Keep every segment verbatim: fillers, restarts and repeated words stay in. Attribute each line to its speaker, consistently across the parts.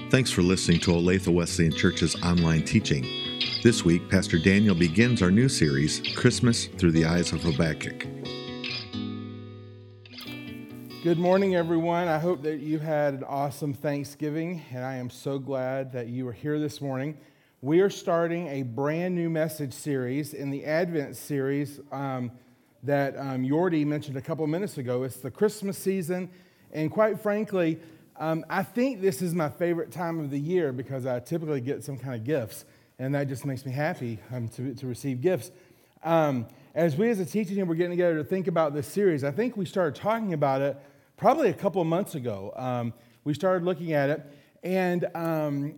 Speaker 1: Thanks for listening to Olathe Wesleyan Church's online teaching. This week, Pastor Daniel begins our new series, Christmas Through the Eyes of Habakkuk.
Speaker 2: Good morning, everyone. I hope that you had an awesome Thanksgiving, and I am so glad that you are here this morning. We are starting a brand new message series in the Advent series um, that um, Yordi mentioned a couple minutes ago. It's the Christmas season, and quite frankly, um, I think this is my favorite time of the year because I typically get some kind of gifts, and that just makes me happy um, to, to receive gifts. Um, as we as a teaching team were getting together to think about this series, I think we started talking about it probably a couple of months ago. Um, we started looking at it, and um,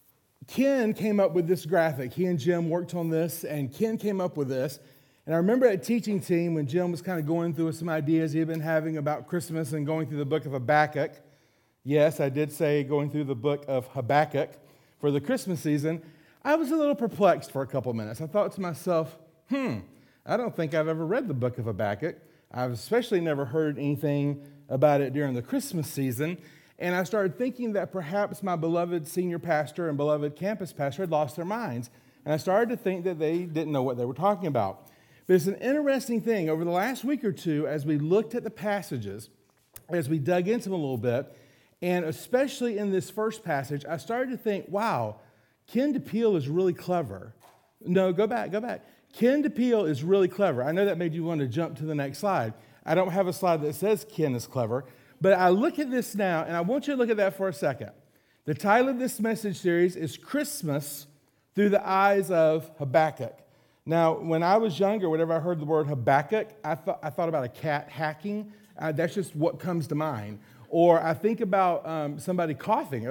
Speaker 2: Ken came up with this graphic. He and Jim worked on this, and Ken came up with this. And I remember at teaching team when Jim was kind of going through some ideas he had been having about Christmas and going through the book of Habakkuk. Yes, I did say going through the book of Habakkuk for the Christmas season. I was a little perplexed for a couple of minutes. I thought to myself, hmm, I don't think I've ever read the book of Habakkuk. I've especially never heard anything about it during the Christmas season. And I started thinking that perhaps my beloved senior pastor and beloved campus pastor had lost their minds. And I started to think that they didn't know what they were talking about. But it's an interesting thing. Over the last week or two, as we looked at the passages, as we dug into them a little bit, and especially in this first passage, I started to think, wow, Ken DePeele is really clever. No, go back, go back. Ken DePeele is really clever. I know that made you want to jump to the next slide. I don't have a slide that says Ken is clever, but I look at this now, and I want you to look at that for a second. The title of this message series is Christmas Through the Eyes of Habakkuk. Now, when I was younger, whenever I heard the word Habakkuk, I thought, I thought about a cat hacking. Uh, that's just what comes to mind. Or I think about um, somebody coughing,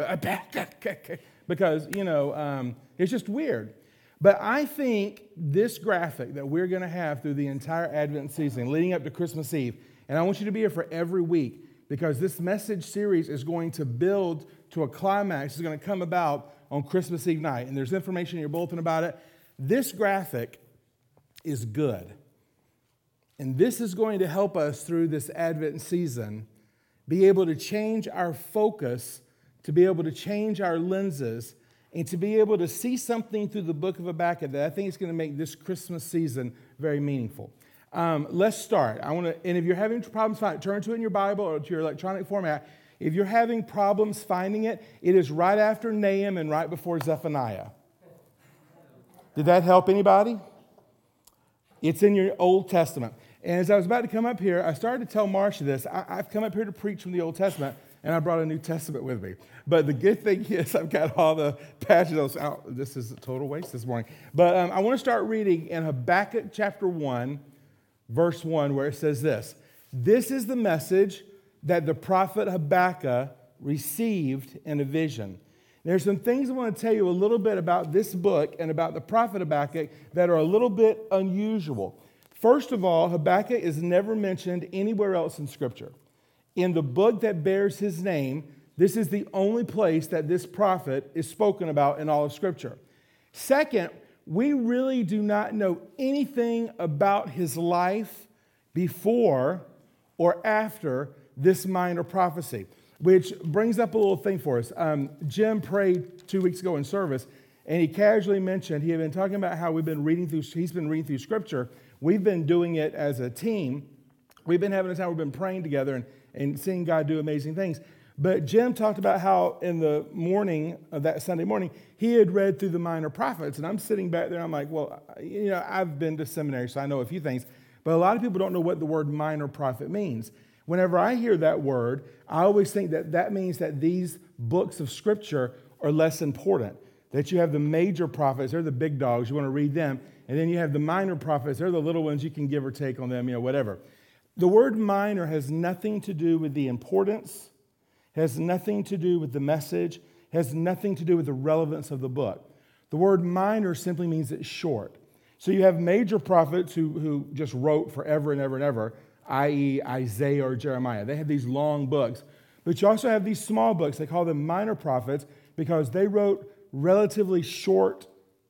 Speaker 2: because, you know, um, it's just weird. But I think this graphic that we're going to have through the entire Advent season, leading up to Christmas Eve, and I want you to be here for every week, because this message series is going to build to a climax. It's going to come about on Christmas Eve night, and there's information in your bulletin about it. This graphic is good, and this is going to help us through this Advent season be able to change our focus, to be able to change our lenses, and to be able to see something through the book of Habakkuk that I think is going to make this Christmas season very meaningful. Um, let's start. I want to, and if you're having problems finding, turn to it in your Bible or to your electronic format. If you're having problems finding it, it is right after Nahum and right before Zephaniah. Did that help anybody? It's in your Old Testament. And as I was about to come up here, I started to tell Marcia this. I, I've come up here to preach from the Old Testament, and I brought a New Testament with me. But the good thing is I've got all the passages out. This is a total waste this morning. But um, I want to start reading in Habakkuk chapter one, verse one, where it says this. This is the message that the prophet Habakkuk received in a vision. There's some things I want to tell you a little bit about this book and about the prophet Habakkuk that are a little bit unusual. First of all, Habakkuk is never mentioned anywhere else in Scripture. In the book that bears his name, this is the only place that this prophet is spoken about in all of Scripture. Second, we really do not know anything about his life before or after this minor prophecy, which brings up a little thing for us. Um, Jim prayed two weeks ago in service, and he casually mentioned he had been talking about how we've been reading through, he's been reading through Scripture. We've been doing it as a team. We've been having a time, we've been praying together and, and seeing God do amazing things. But Jim talked about how in the morning of that Sunday morning, he had read through the minor prophets. And I'm sitting back there, and I'm like, well, you know, I've been to seminary, so I know a few things. But a lot of people don't know what the word minor prophet means. Whenever I hear that word, I always think that that means that these books of Scripture are less important. That you have the major prophets, they're the big dogs, you want to read them. And then you have the minor prophets, they're the little ones, you can give or take on them, you know, whatever. The word minor has nothing to do with the importance, has nothing to do with the message, has nothing to do with the relevance of the book. The word minor simply means it's short. So you have major prophets who, who just wrote forever and ever and ever, that is. Isaiah or Jeremiah. They have these long books. But you also have these small books. They call them minor prophets because they wrote relatively short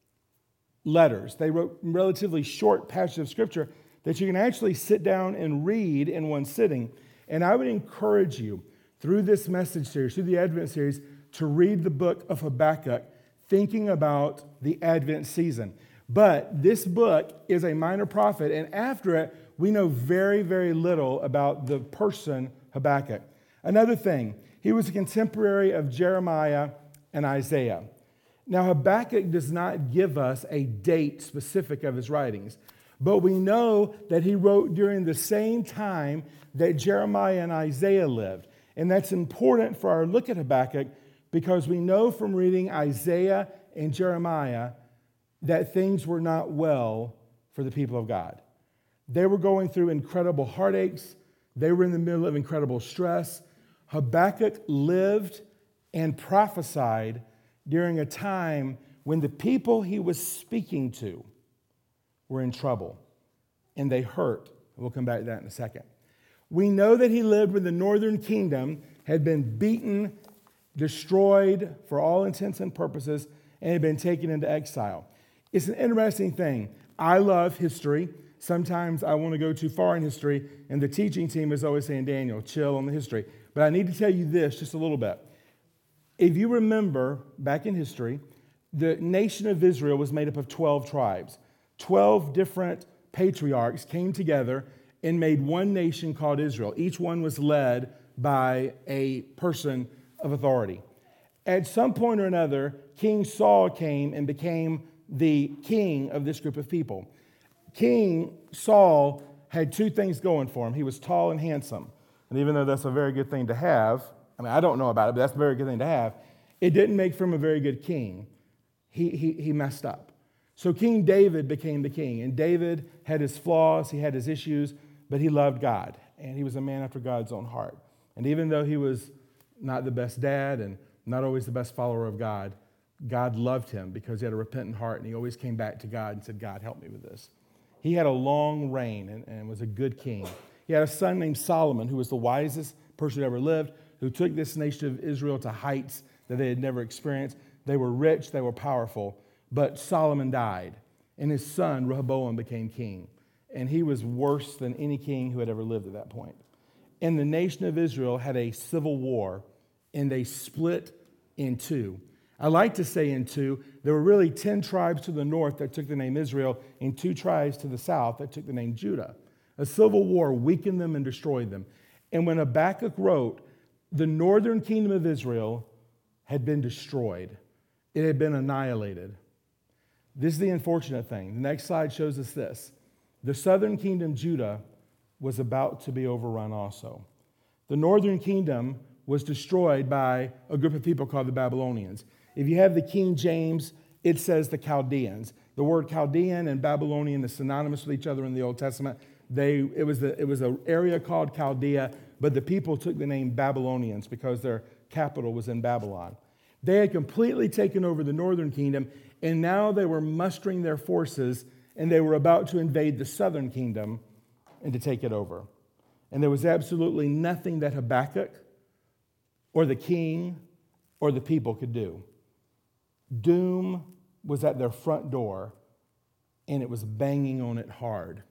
Speaker 2: letters. They wrote relatively short passages of Scripture that you can actually sit down and read in one sitting. And I would encourage you, through this message series, through the Advent series, to read the book of Habakkuk thinking about the Advent season. But this book is a minor prophet, and after it, we know very, very little about the person Habakkuk. Another thing, he was a contemporary of Jeremiah and Isaiah. Now, Habakkuk does not give us a date specific of his writings, but we know that he wrote during the same time that Jeremiah and Isaiah lived. And that's important for our look at Habakkuk because we know from reading Isaiah and Jeremiah that things were not well for the people of God. They were going through incredible heartaches. They were in the middle of incredible stress. Habakkuk lived and prophesied during a time when the people he was speaking to were in trouble and they hurt. We'll come back to that in a second. We know that he lived when the northern kingdom had been beaten, destroyed for all intents and purposes, and had been taken into exile. It's an interesting thing. I love history. Sometimes I want to go too far in history, and the teaching team is always saying, Daniel, chill on the history. But I need to tell you this just a little bit. If you remember, back in history, the nation of Israel was made up of twelve tribes. twelve different patriarchs came together and made one nation called Israel. Each one was led by a person of authority. At some point or another, King Saul came and became the king of this group of people. King Saul had two things going for him. He was tall and handsome. And even though that's a very good thing to have, I mean, I don't know about it, but that's a very good thing to have, it didn't make for him a very good king. He, he, he messed up. So King David became the king. And David had his flaws, he had his issues, but he loved God. And he was a man after God's own heart. And even though he was not the best dad and not always the best follower of God, God loved him because he had a repentant heart, and he always came back to God and said, God, help me with this. He had a long reign and, and was a good king. He had a son named Solomon, who was the wisest person who ever lived, who took this nation of Israel to heights that they had never experienced. They were rich, they were powerful, but Solomon died, and his son Rehoboam became king. And he was worse than any king who had ever lived at that point. And the nation of Israel had a civil war, and they split in two. I like to say in two. There were really ten tribes to the north that took the name Israel and two tribes to the south that took the name Judah. A civil war weakened them and destroyed them. And when Habakkuk wrote, the northern kingdom of Israel had been destroyed. It had been annihilated. This is the unfortunate thing. The next slide shows us this. The southern kingdom, Judah, was about to be overrun also. The northern kingdom was destroyed by a group of people called the Babylonians. If you have the King James, it says the Chaldeans. The word Chaldean and Babylonian is synonymous with each other in the Old Testament. They, it was the, it was an area called Chaldea, but the people took the name Babylonians because their capital was in Babylon. They had completely taken over the northern kingdom, and now they were mustering their forces, and they were about to invade the southern kingdom and to take it over. And there was absolutely nothing that Habakkuk or the king or the people could do. Doom was at their front door, and it was banging on it hard.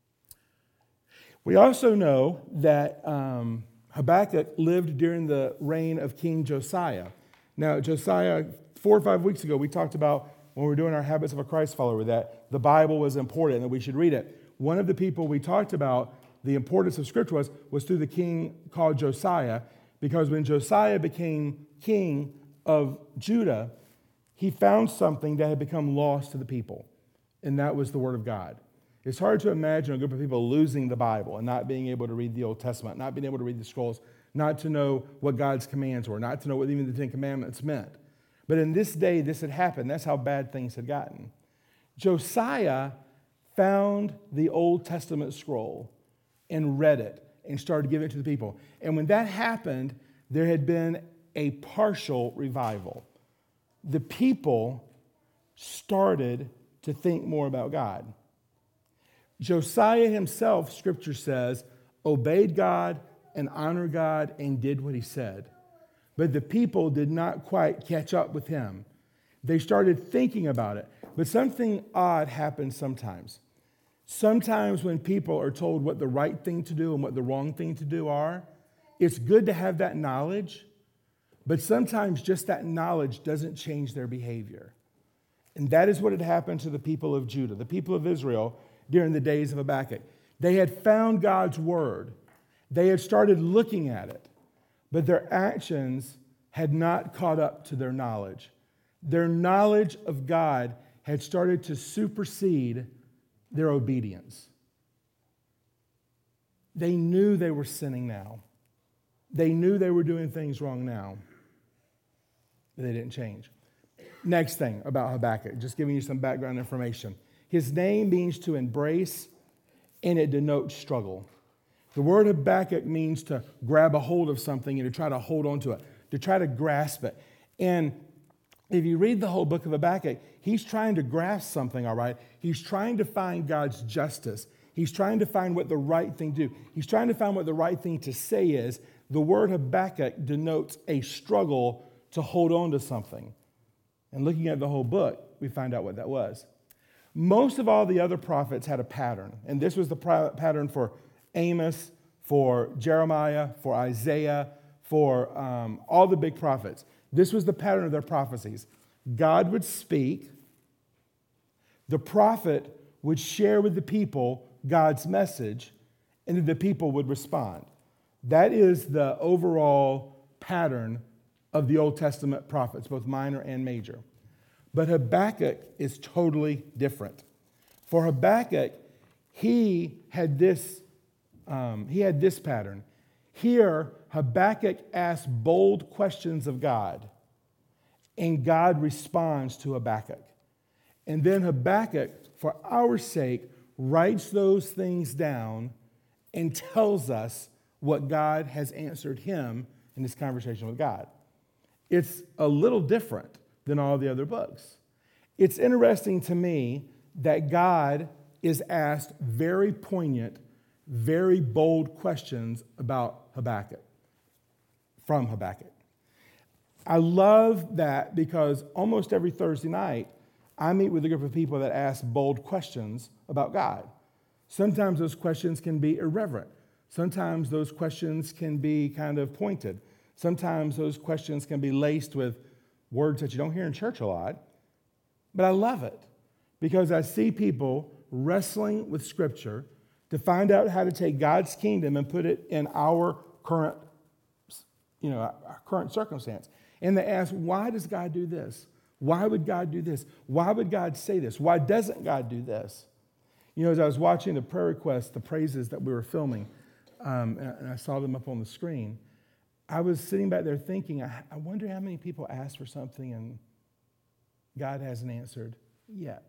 Speaker 2: We also know that um, Habakkuk lived during the reign of King Josiah. Now, Josiah, four or five weeks ago, we talked about when we were doing our Habits of a Christ Follower that the Bible was important and that we should read it. One of the people we talked about the importance of Scripture was, was through the king called Josiah, because when Josiah became king of Judah, he found something that had become lost to the people, and that was the Word of God. It's hard to imagine a group of people losing the Bible and not being able to read the Old Testament, not being able to read the scrolls, not to know what God's commands were, not to know what even the Ten Commandments meant. But in this day, this had happened. That's how bad things had gotten. Josiah found the Old Testament scroll and read it and started giving it to the people. And when that happened, there had been a partial revival. The people started to think more about God. Josiah himself, Scripture says, obeyed God and honored God and did what he said. But the people did not quite catch up with him. They started thinking about it. But something odd happens sometimes. Sometimes when people are told what the right thing to do and what the wrong thing to do are, it's good to have that knowledge, But sometimes just that knowledge doesn't change their behavior. And that is what had happened to the people of Judah, the people of Israel during the days of Habakkuk. They had found God's word. They had started looking at it, but their actions had not caught up to their knowledge. Their knowledge of God had started to supersede their obedience. They knew they were sinning now. They knew they were doing things wrong now, but they didn't change. Next thing about Habakkuk, just giving you some background information. His name means to embrace, and it denotes struggle. The word Habakkuk means to grab a hold of something and to try to hold on to it, to try to grasp it. And if you read the whole book of Habakkuk, he's trying to grasp something, all right? He's trying to find God's justice. He's trying to find what the right thing to do. He's trying to find what the right thing to say is. The word Habakkuk denotes a struggle to hold on to something. And looking at the whole book, we find out what that was. Most of all the other prophets had a pattern, and this was the pattern for Amos, for Jeremiah, for Isaiah, for um, all the big prophets. This was the pattern of their prophecies. God would speak, the prophet would share with the people God's message, and then the people would respond. That is the overall pattern of the Old Testament prophets, both minor and major. But Habakkuk is totally different. For Habakkuk, he had this, um, he had this pattern. Here, Habakkuk asks bold questions of God, and God responds to Habakkuk. And then Habakkuk, for our sake, writes those things down and tells us what God has answered him in this conversation with God. It's a little different than all the other books. It's interesting to me that God is asked very poignant, very bold questions about Habakkuk, from Habakkuk. I love that because almost every Thursday night, I meet with a group of people that ask bold questions about God. Sometimes those questions can be irreverent. Sometimes those questions can be kind of pointed. Sometimes those questions can be laced with words that you don't hear in church a lot. But I love it because I see people wrestling with Scripture to find out how to take God's kingdom and put it in our current, you know, our current circumstance. And they ask, why does God do this? Why would God do this? Why would God say this? Why doesn't God do this? You know, as I was watching the prayer requests, the praises that we were filming, um, and I saw them up on the screen, I was sitting back there thinking, I, I wonder how many people ask for something and God hasn't answered yet.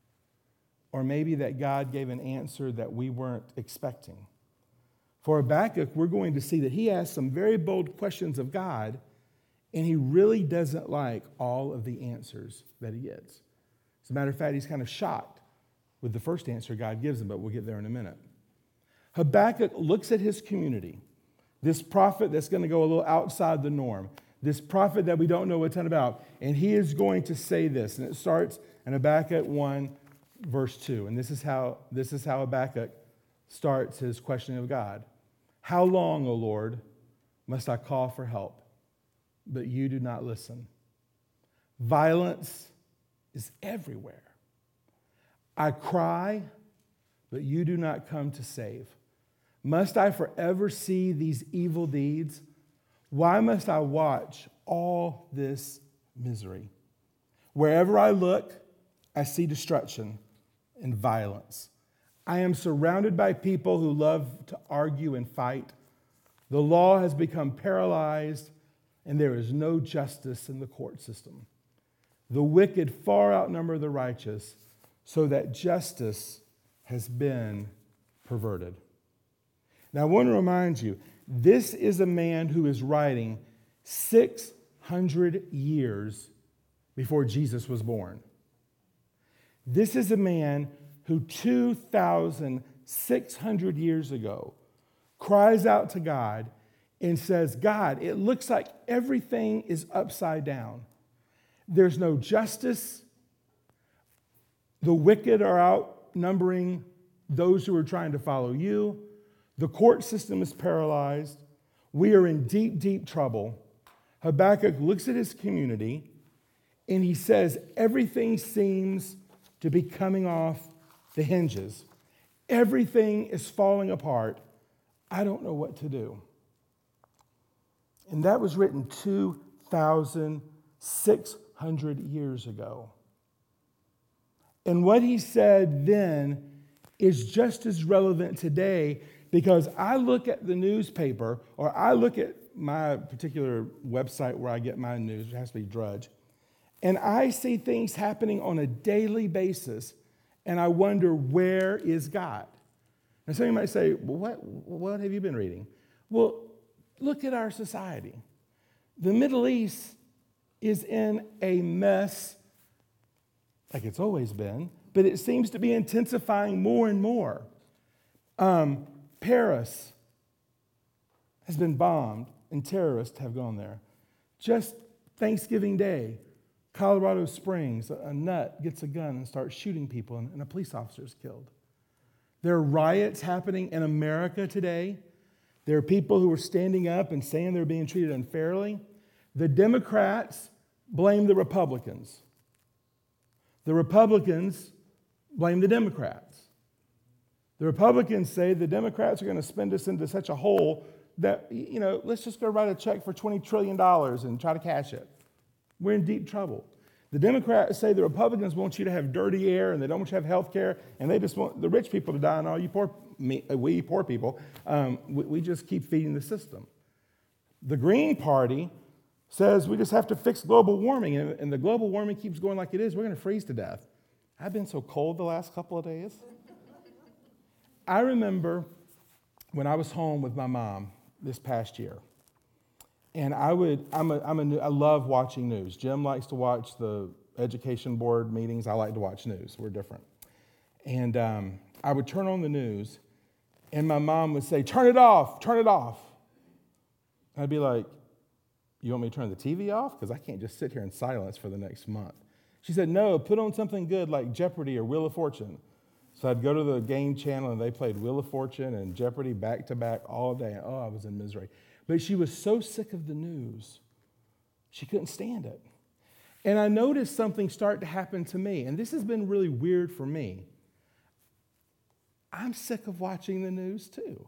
Speaker 2: Or maybe that God gave an answer that we weren't expecting. For Habakkuk, we're going to see that he asks some very bold questions of God, and he really doesn't like all of the answers that he gets. As a matter of fact, he's kind of shocked with the first answer God gives him, but we'll get there in a minute. Habakkuk looks at his community, this prophet that's going to go a little outside the norm, this prophet that we don't know a ton about, and he is going to say this, and it starts in Habakkuk one, verse two, and this is how, this is how Habakkuk starts his questioning of God. How long, O Lord, must I call for help, but you do not listen? Violence is everywhere. I cry, but you do not come to save. Must I forever see these evil deeds? Why must I watch all this misery? Wherever I look, I see destruction and violence. I am surrounded by people who love to argue and fight. The law has become paralyzed, and there is no justice in the court system. The wicked far outnumber the righteous, so that justice has been perverted. Now, I want to remind you, this is a man who is writing six hundred years before Jesus was born. This is a man who two thousand six hundred years ago cries out to God and says, God, it looks like everything is upside down. There's no justice. The wicked are outnumbering those who are trying to follow you. The court system is paralyzed. We are in deep, deep trouble. Habakkuk looks at his community and he says, everything seems to be coming off the hinges. Everything is falling apart. I don't know what to do. And that was written two thousand six hundred years ago. And what he said then is just as relevant today, because I look at the newspaper, or I look at my particular website where I get my news, it has to be Drudge, and I see things happening on a daily basis, and I wonder, where is God? And some of you might say, well, what, what have you been reading? Well, look at our society. The Middle East is in a mess, like it's always been, but it seems to be intensifying more and more. Um, Paris has been bombed, and terrorists have gone there. Just Thanksgiving Day, Colorado Springs, a nut gets a gun and starts shooting people, and a police officer is killed. There are riots happening in America today. There are people who are standing up and saying they're being treated unfairly. The Democrats blame the Republicans. The Republicans blame the Democrats. The Republicans say the Democrats are going to spend us into such a hole that, you know, let's just go write a check for twenty trillion dollars and try to cash it. We're in deep trouble. The Democrats say the Republicans want you to have dirty air and they don't want you to have health care, and they just want the rich people to die, and all you poor, me, we poor people, um, we, we just keep feeding the system. The Green Party says we just have to fix global warming, and, and the global warming keeps going like it is. We're going to freeze to death. I've been so cold the last couple of days. I remember when I was home with my mom this past year, and I would, I'm a, I'm a, I love watching news. Jim likes to watch the education board meetings. I like to watch news. We're different. And um, I would turn on the news, and my mom would say, turn it off, turn it off. I'd be like, you want me to turn the T V off? Because I can't just sit here in silence for the next month. She said, no, put on something good like Jeopardy or Wheel of Fortune. So I'd go to the game channel, and they played Wheel of Fortune and Jeopardy back to back all day. Oh, I was in misery. But she was so sick of the news, she couldn't stand it. And I noticed something start to happen to me, and this has been really weird for me. I'm sick of watching the news too.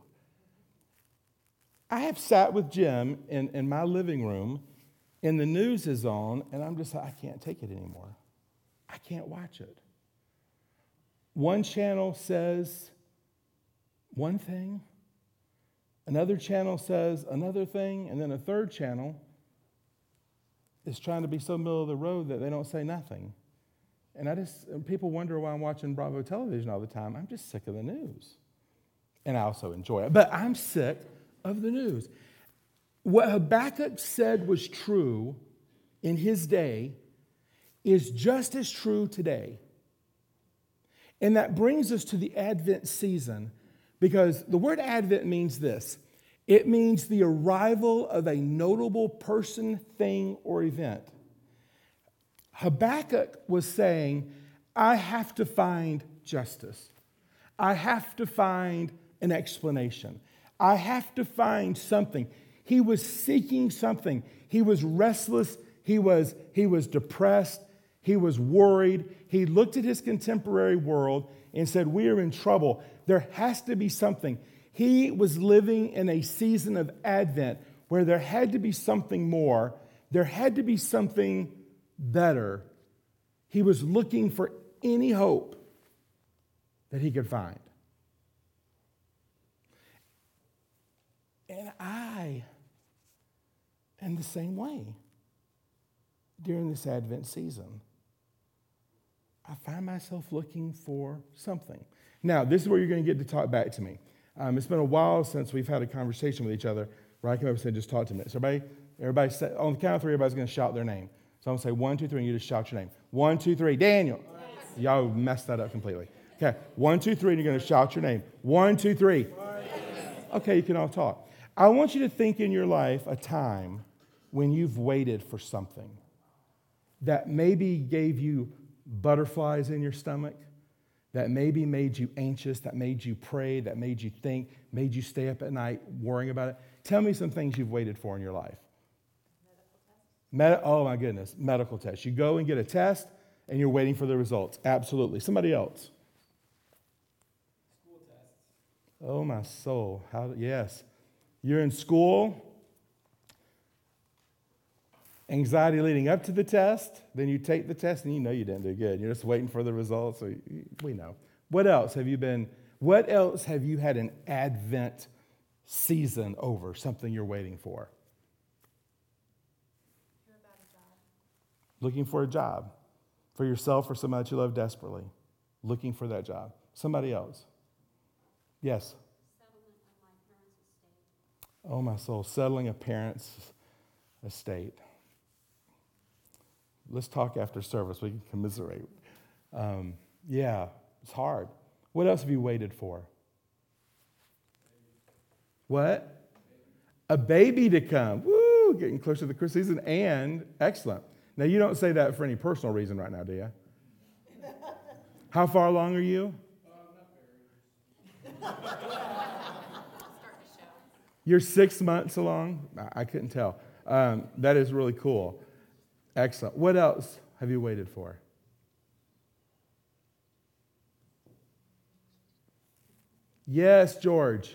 Speaker 2: I have sat with Jim in, in my living room, and the news is on, and I'm just like, I can't take it anymore. I can't watch it. One channel says one thing, another channel says another thing, and then a third channel is trying to be so middle of the road that they don't say nothing. And I just, people wonder why I'm watching Bravo television all the time. I'm just sick of the news. And I also enjoy it. But I'm sick of the news. What Habakkuk said was true in his day is just as true today. And that brings us to the Advent season, because the word Advent means this. It means the arrival of a notable person, thing, or event. Habakkuk was saying, I have to find justice. I have to find an explanation. I have to find something. He was seeking something. He was restless. He was, he was depressed. He was worried. He looked at his contemporary world and said, we are in trouble. There has to be something. He was living in a season of Advent where there had to be something more. There had to be something better. He was looking for any hope that he could find. And I am the same way during this Advent season. I find myself looking for something. Now, this is where you're going to get to talk back to me. Um, it's been a while since we've had a conversation with each other where I came up and said, just talk to me. So everybody, everybody say, on the count of three, everybody's going to shout their name. So I'm going to say one, two, three, and you just shout your name. One, two, three, Daniel. Yes. Y'all messed that up completely. Okay, one, two, three, and you're going to shout your name. One, two, three. Okay, you can all talk. I want you to think in your life a time when you've waited for something that maybe gave you butterflies in your stomach, that maybe made you anxious, that made you pray, that made you think, made you stay up at night worrying about it. Tell me some things you've waited for in your life. Med- oh, my goodness, medical test. You go and get a test, and you're waiting for the results. Absolutely. Somebody else.
Speaker 3: School tests.
Speaker 2: Oh, my soul. How? Yes. You're in school. Anxiety leading up to the test. Then you take the test, and you know you didn't do good. You're just waiting for the results. So we know. What else have you been, what else have you had an Advent season over, something you're waiting for?
Speaker 3: Hear about a job.
Speaker 2: Looking for a job for yourself or somebody that you love desperately. Looking for that job. Somebody else. Yes.
Speaker 3: Settlement of my parents' estate.
Speaker 2: Oh, my soul. Settling a parent's estate. Let's talk after service. We can commiserate. Um, yeah, it's hard. What else have you waited for? What? A baby to come. Woo! Getting closer to the Christmas season. And excellent. Now, you don't say that for any personal reason right now, do you? How far along are you?
Speaker 3: Start the show.
Speaker 2: You're six months along? I I couldn't tell. Um, that is really cool. Excellent. What else have you waited for? Yes, George.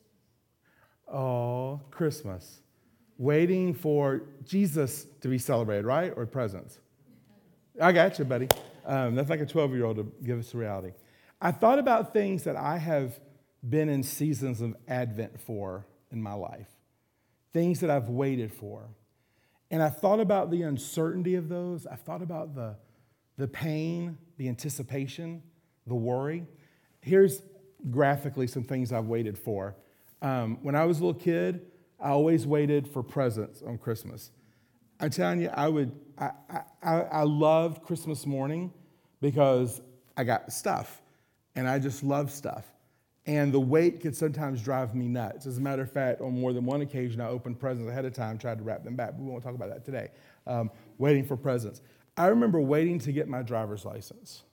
Speaker 2: Oh, Christmas. Waiting for Jesus to be celebrated, right? Or presents? I got you, buddy. Um, that's like a twelve-year-old to give us a reality. I thought about things that I have been in seasons of Advent for in my life, things that I've waited for. And I thought about the uncertainty of those. I thought about the, the pain, the anticipation, the worry. Here's graphically some things I've waited for. Um, when I was a little kid, I always waited for presents on Christmas. I'm telling you, I would. I, I, I loved Christmas morning because I got stuff, and I just love stuff. And the wait could sometimes drive me nuts. As a matter of fact, on more than one occasion, I opened presents ahead of time, tried to wrap them back. But we won't talk about that today. Um, waiting for presents. I remember waiting to get my driver's license.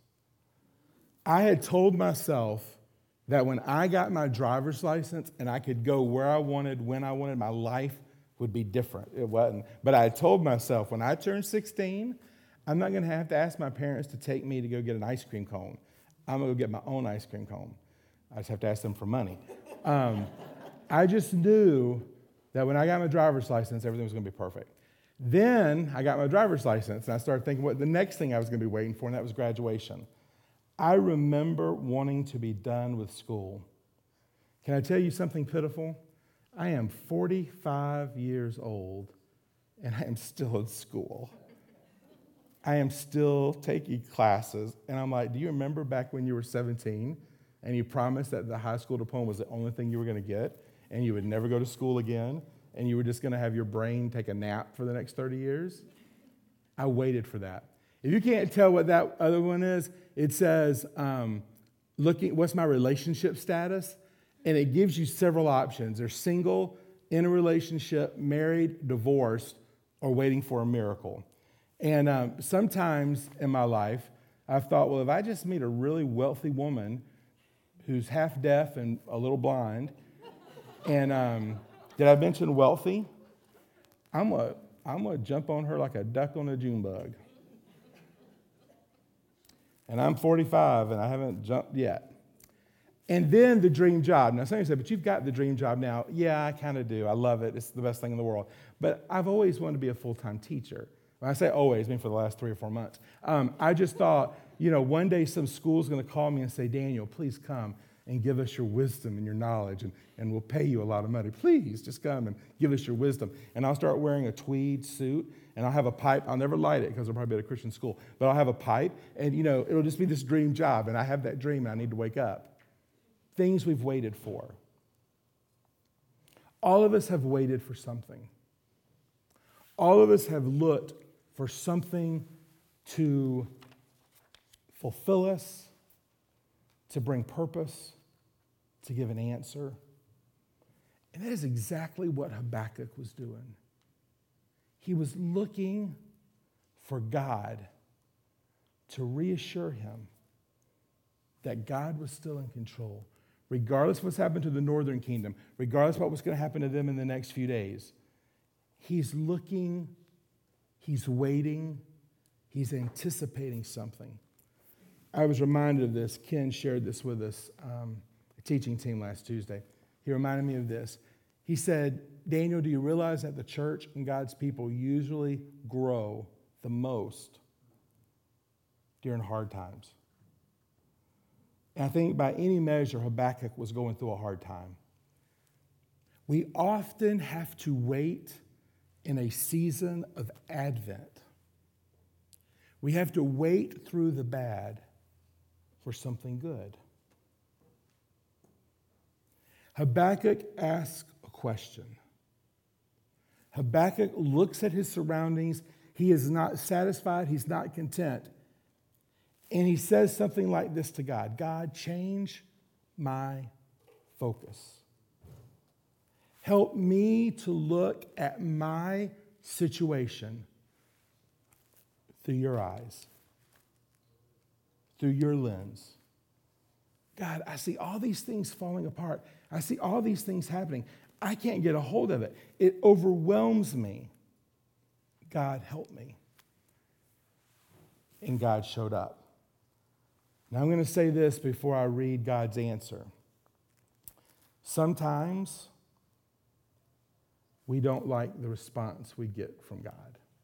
Speaker 2: I had told myself that when I got my driver's license and I could go where I wanted, when I wanted, my life would be different. It wasn't. But I told myself when I turned sixteen, I'm not going to have to ask my parents to take me to go get an ice cream cone. I'm going to go get my own ice cream cone. I just have to ask them for money. Um, I just knew that when I got my driver's license, everything was going to be perfect. Then I got my driver's license, and I started thinking what the next thing I was going to be waiting for, and that was graduation. I remember wanting to be done with school. Can I tell you something pitiful? I am forty-five years old, and I am still in school. I am still taking classes, and I'm like, do you remember back when you were seventeen, and you promised that the high school diploma was the only thing you were going to get, and you would never go to school again, and you were just going to have your brain take a nap for the next thirty years? I waited for that. If you can't tell what that other one is, it says, um, looking, what's my relationship status? And it gives you several options. There's single, in a relationship, married, divorced, or waiting for a miracle. And um, sometimes in my life, I've thought, well, if I just meet a really wealthy woman who's half deaf and a little blind, and um, did I mention wealthy? I'm going I'm to jump on her like a duck on a June bug. And I'm forty-five, and I haven't jumped yet. And then the dream job. Now, somebody said, but you've got the dream job now. Yeah, I kind of do. I love it. It's the best thing in the world. But I've always wanted to be a full-time teacher. When I say always, I mean for the last three or four months. Um, I just thought, you know, one day some school's going to call me and say, Daniel, please come and give us your wisdom and your knowledge, and, and we'll pay you a lot of money. Please, just come and give us your wisdom. And I'll start wearing a tweed suit, and I'll have a pipe. I'll never light it because I'll probably be at a Christian school. But I'll have a pipe, and, you know, it'll just be this dream job, and I have that dream, and I need to wake up. Things we've waited for. All of us have waited for something. All of us have looked for something to fulfill us, to bring purpose, to give an answer. And that is exactly what Habakkuk was doing. He was looking for God to reassure him that God was still in control, regardless of what's happened to the northern kingdom, regardless of what was going to happen to them in the next few days. He's looking He's waiting. He's anticipating something. I was reminded of this. Ken shared this with us, um, a teaching team last Tuesday. He reminded me of this. He said, Daniel, do you realize that the church and God's people usually grow the most during hard times? And I think by any measure, Habakkuk was going through a hard time. We often have to wait in a season of Advent. We have to wait through the bad for something good. Habakkuk asks a question. Habakkuk looks at his surroundings. He is not satisfied. He's not content. And he says something like this to God: God, change my focus. Help me to look at my situation through your eyes, through your lens. God, I see all these things falling apart. I see all these things happening. I can't get a hold of it. It overwhelms me. God, help me. And God showed up. Now I'm going to say this before I read God's answer. Sometimes we don't like the response we get from God.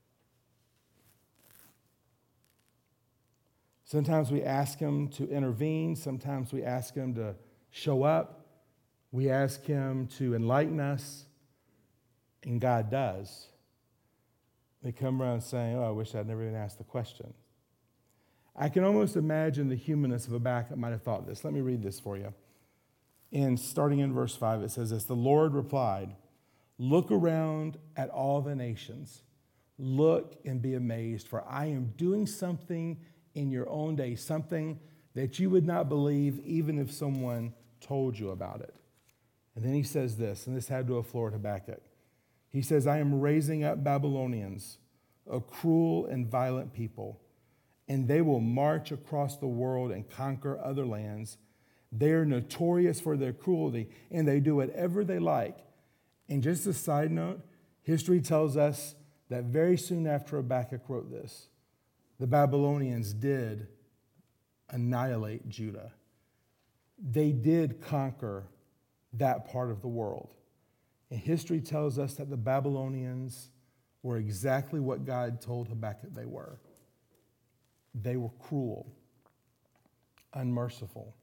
Speaker 2: Sometimes we ask him to intervene. Sometimes we ask him to show up. We ask him to enlighten us, and God does. They come around saying, oh, I wish I'd never even asked the question. I can almost imagine the humanness of Habakkuk might have thought this. Let me read this for you. And starting in verse five, it says this: The Lord replied, look around at all the nations. Look and be amazed, for I am doing something in your own day, something that you would not believe even if someone told you about it. And then he says this, and this had to have floored Habakkuk. He says, I am raising up Babylonians, a cruel and violent people, and they will march across the world and conquer other lands. They are notorious for their cruelty, and they do whatever they like. And just a side note, history tells us that very soon after Habakkuk wrote this, the Babylonians did annihilate Judah. They did conquer that part of the world. And history tells us that the Babylonians were exactly what God told Habakkuk they were. They were cruel, unmerciful,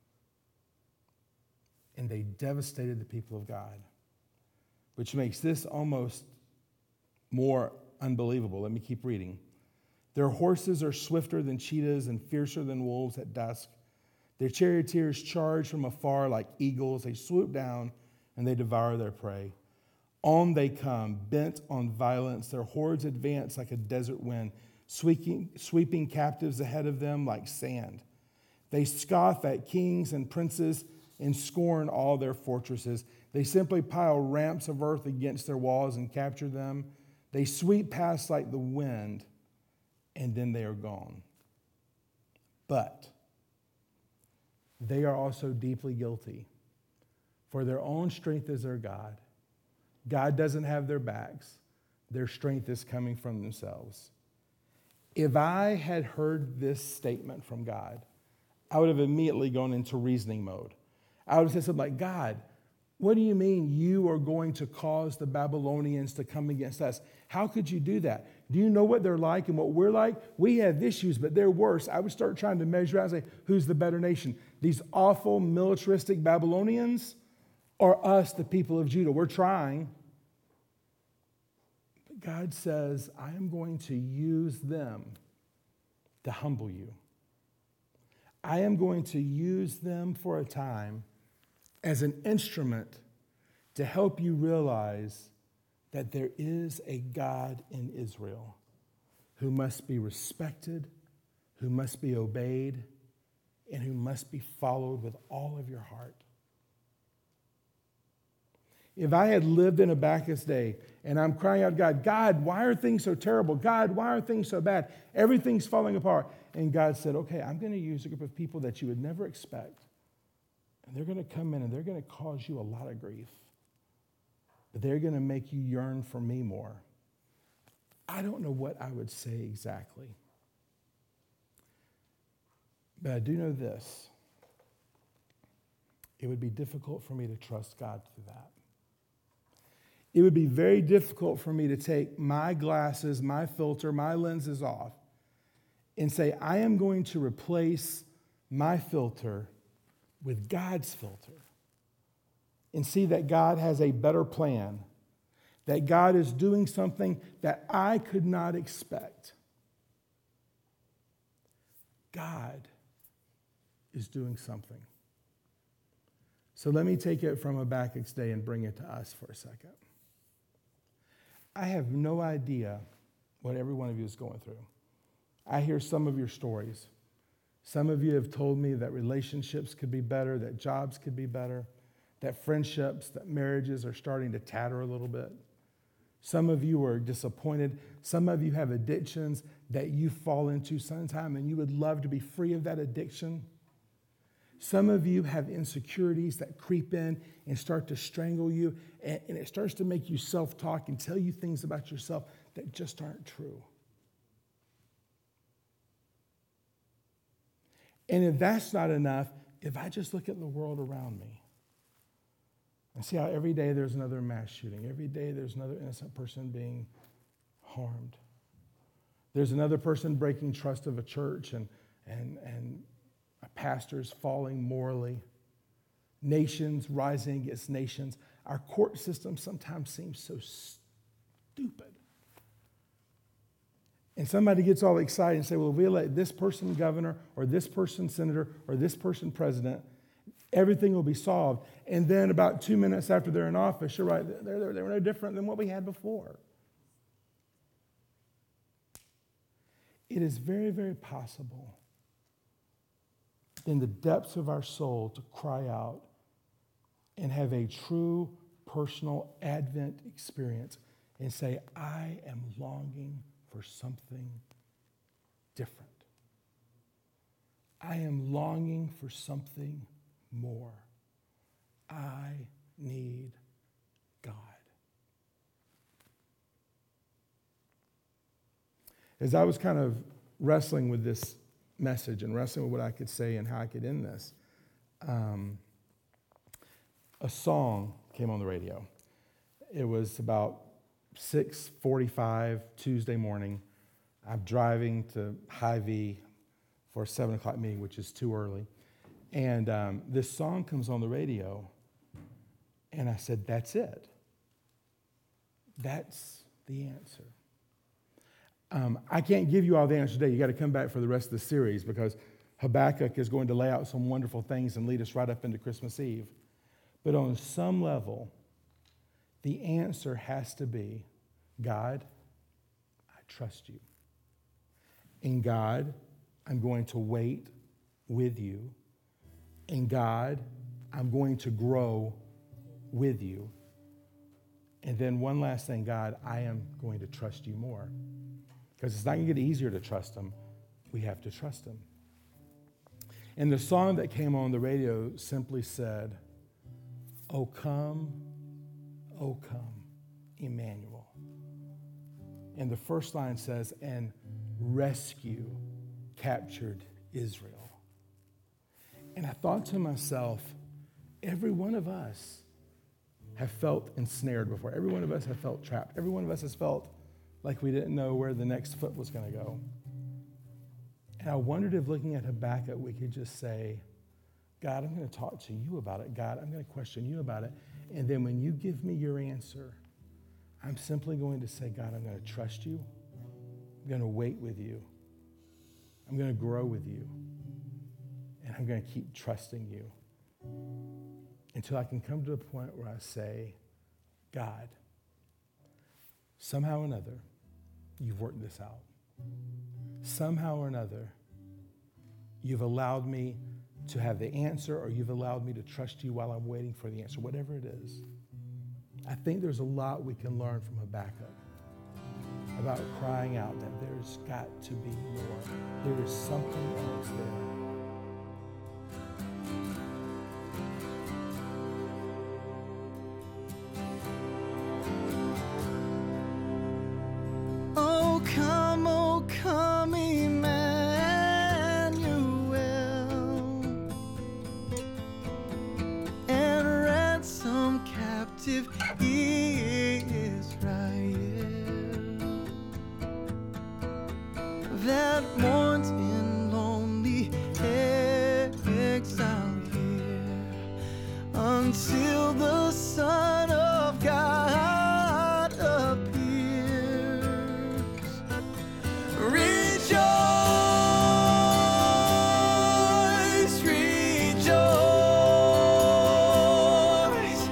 Speaker 2: and they devastated the people of God, which makes this almost more unbelievable. Let me keep reading. Their horses are swifter than cheetahs and fiercer than wolves at dusk. Their charioteers charge from afar like eagles. They swoop down and they devour their prey. On they come, bent on violence. Their hordes advance like a desert wind, sweeping, sweeping captives ahead of them like sand. They scoff at kings and princes and scorn all their fortresses. They simply pile ramps of earth against their walls and capture them. They sweep past like the wind, and then they are gone. But they are also deeply guilty, for their own strength is their God. God doesn't have their backs. Their strength is coming from themselves. If I had heard this statement from God, I would have immediately gone into reasoning mode. I would have said something like, God, what do you mean you are going to cause the Babylonians to come against us? How could you do that? Do you know what they're like and what we're like? We have issues, but they're worse. I would start trying to measure out and say, who's the better nation? These awful militaristic Babylonians or us, the people of Judah? We're trying. But God says, I am going to use them to humble you. I am going to use them for a time as an instrument to help you realize that there is a God in Israel who must be respected, who must be obeyed, and who must be followed with all of your heart. If I had lived in Habakkuk's day and I'm crying out, God, God, why are things so terrible? God, why are things so bad? Everything's falling apart. And God said, okay, I'm going to use a group of people that you would never expect. And they're going to come in and they're going to cause you a lot of grief. But they're going to make you yearn for me more. I don't know what I would say exactly. But I do know this. It would be difficult for me to trust God through that. It would be very difficult for me to take my glasses, my filter, my lenses off and say, I am going to replace my filter with God's filter and see that God has a better plan, that God is doing something that I could not expect. God is doing something. So let me take it from Habakkuk's day and bring it to us for a second. I have no idea what every one of you is going through. I hear some of your stories. Some of you have told me that relationships could be better, that jobs could be better, that friendships, that marriages are starting to tatter a little bit. Some of you are disappointed. Some of you have addictions that you fall into sometime and you would love to be free of that addiction. Some of you have insecurities that creep in and start to strangle you, and, and it starts to make you self-talk and tell you things about yourself that just aren't true. And if that's not enough, if I just look at the world around me and see how every day there's another mass shooting, every day there's another innocent person being harmed, there's another person breaking trust of a church and, and, and pastors falling morally, nations rising against nations. Our court system sometimes seems so stupid. And somebody gets all excited and say, well, if we elect this person governor or this person senator or this person president, everything will be solved. And then about two minutes after they're in office, you're right, they're, they're, they're no different than what we had before. It is very, very possible in the depths of our soul to cry out and have a true personal Advent experience and say, I am longing for something different. I am longing for something more. I need God. As I was kind of wrestling with this message and wrestling with what I could say and how I could end this, um, a song came on the radio. It was about six forty-five Tuesday morning. I'm driving to Hy-Vee for a seven o'clock meeting, which is too early. And um, this song comes on the radio, and I said, that's it. That's the answer. Um, I can't give you all the answers today. You got to come back for the rest of the series because Habakkuk is going to lay out some wonderful things and lead us right up into Christmas Eve. But on some level, the answer has to be, God, I trust you. And God, I'm going to wait with you. And God, I'm going to grow with you. And then one last thing, God, I am going to trust you more. Because it's not going to get easier to trust him. We have to trust him. And the song that came on the radio simply said, "Oh come, oh come, Emmanuel." And the first line says, "And rescue captured Israel." And I thought to myself, every one of us have felt ensnared before. Every one of us have felt trapped. Every one of us has felt like we didn't know where the next foot was going to go. And I wondered if looking at Habakkuk, we could just say, God, I'm going to talk to you about it. God, I'm going to question you about it. And then when you give me your answer, I'm simply going to say, God, I'm going to trust you. I'm going to wait with you. I'm going to grow with you. And I'm going to keep trusting you until I can come to a point where I say, God, somehow or another, you've worked this out. Somehow or another, you've allowed me to have the answer, or you've allowed me to trust you while I'm waiting for the answer, whatever it is. I think there's a lot we can learn from Habakkuk about crying out that there's got to be more. There is something else there.
Speaker 4: Oh, that mourns in lonely exile here until the Son of God appears. Rejoice, rejoice,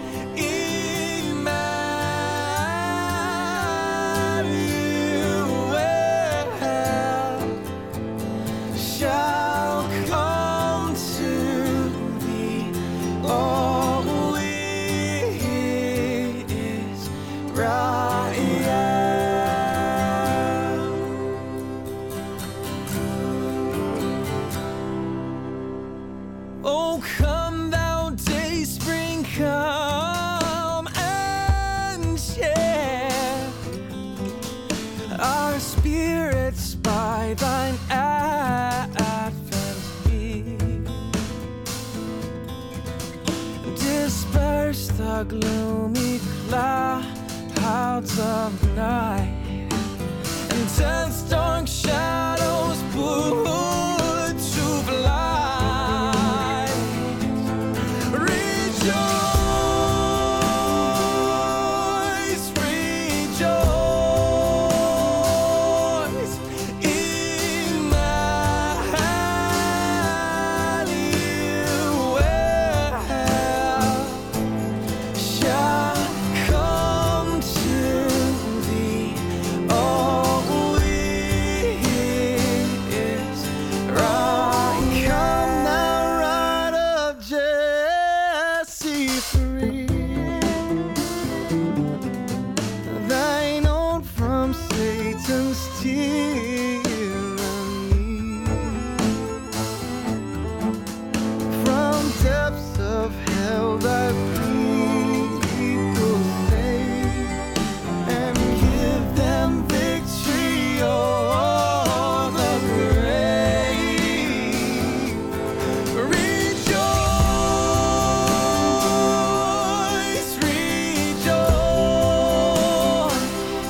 Speaker 4: Emmanuel shall come to thee. All is right. Oh, come thou day spring, come and share our spirits by thine advent here. Disperse the gloomy clouds of night, and death's dark shadows put to flight. Rejoice, rejoice, Emmanuel shall come to thee. All is right. Come thou Rod of Jesse free, thine own from Satan's tyranny, from depths of hell thy people save, and give them victory o'er the grave. Rejoice, rejoice,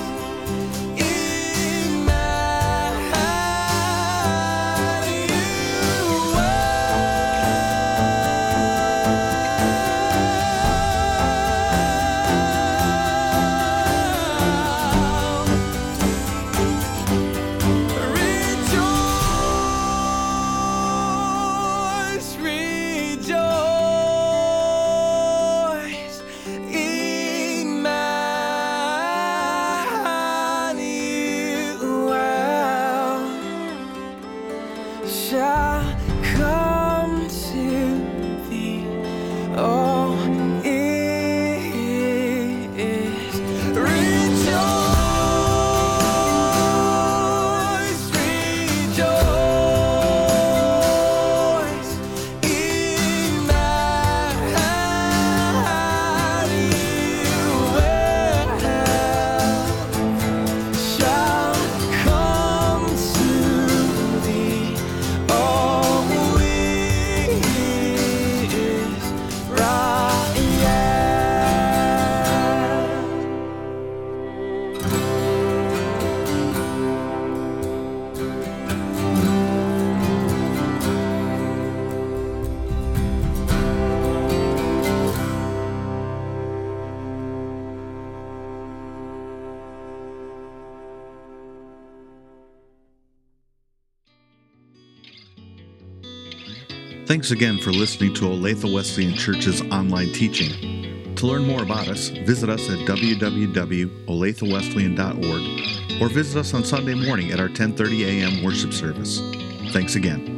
Speaker 4: Emmanuel shall come to thee. All is rejoice, rejoice, Emmanuel shall come to thee. All is right.
Speaker 1: Thanks again for listening to Olathe Wesleyan Church's online teaching. To learn more about us, visit us at w w w dot olathe wesleyan dot org or visit us on Sunday morning at our ten thirty a.m. worship service. Thanks again.